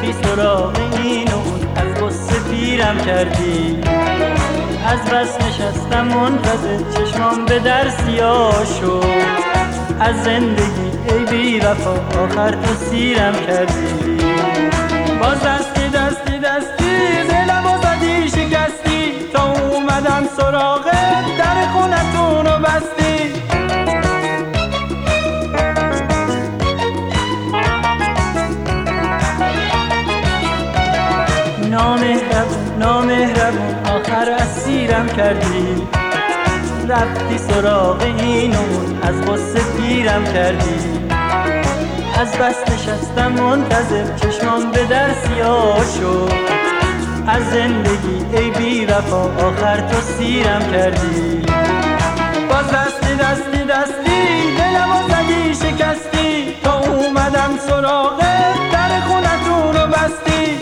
رفتی سراغ این و اون، از غصه پیرم کردی. از بس نشستم منتظر، چشمام به در سیاه شد. از زندگی ای بی وفا آخر تو سیرم کردی. باز دستی دستی دستی دلمو زدی شکستی، تا اومدم سراغت در خونتونو بستی. نامهربون نامهربون آخر اسیرم کردی. رفتی سراغ این و اون، از غصه پیرم کردی. از بس نشستم منتظر، چشمام به در سیاه شد. از زندگی ای بی وفا آخر تو سیرم کردی. باز دستی دستی دستی دلمو زدی شکستی، تا اومدم سراغت در خونتونو بستی.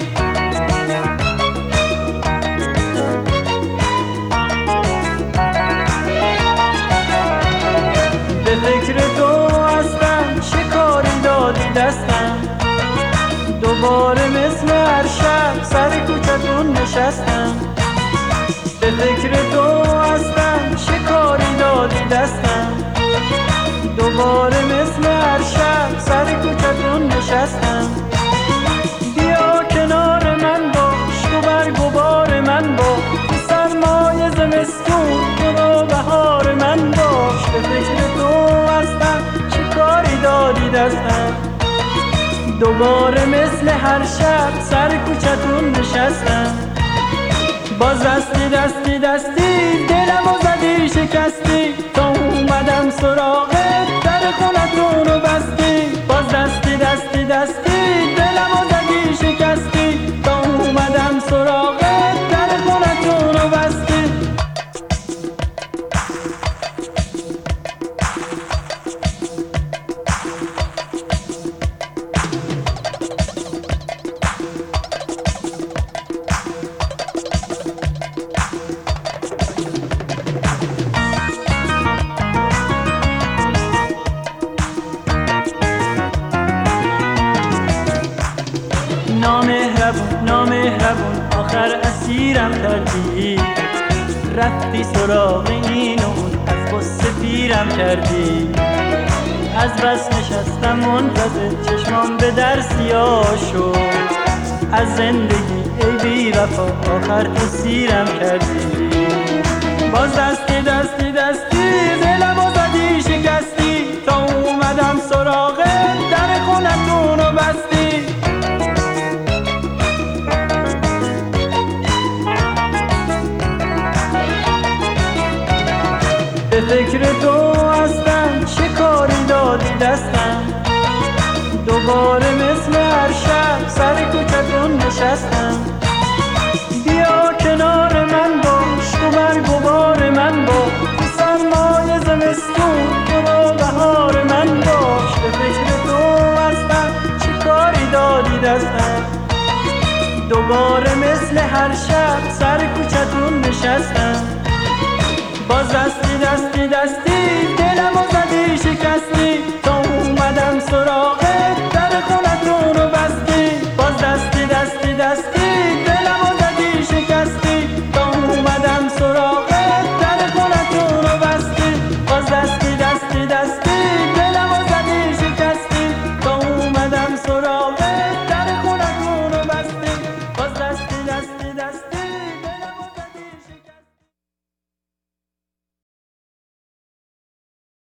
به فکر تو هستم، شکاری دادی دستم. دوباره مثل هر شب سر کوچتون نشستم. به فکر تو هستم، شکاری دادی دستم. دوباره مثل هر شب سر کوچتون نشستم. بیا کنار من باش، تو برگ و بار من باش، سرمای زمستون تو بهار من باش. به فکر تو هستم، شکاری دادی دستم. دوباره مثل هر شب سر کوچتون نشستم. باز دستی دستی دستی دلمو زدی شکستی، تا اومدم سراغت در خونتونو بستی. باز دستی دستی دستی دلمو زدی شکستی، تا اومدم سراغت در خونتونو بستی. نامهربون نامهربون آخر اسیرم کردی. رفتی سراغ این و اون، از غصه پیرم کردی. از بس نشستم منتظر، چشمام به در سیاه شد. از زندگی ای بی وفا آخر تو سیرم کردی. باز دستی دستی دستی دلمو زدی شکستی، تا اومدم سراغت در خونتونو بستی. به فکر تو هستم، شکاری دادی دستم. دوباره مثل هر شب سر کوچتون نشستم. بیا کنار من باش، تو برگ و بار من باش، سرمای زمستون تو بهار من باش. به فکر تو هستم، شکاری دادی دستم. دوباره مثل هر شب سر کوچتون نشستم. باز دستی دستی دستی دلمو زدی شکستی، تا اومدم سراغ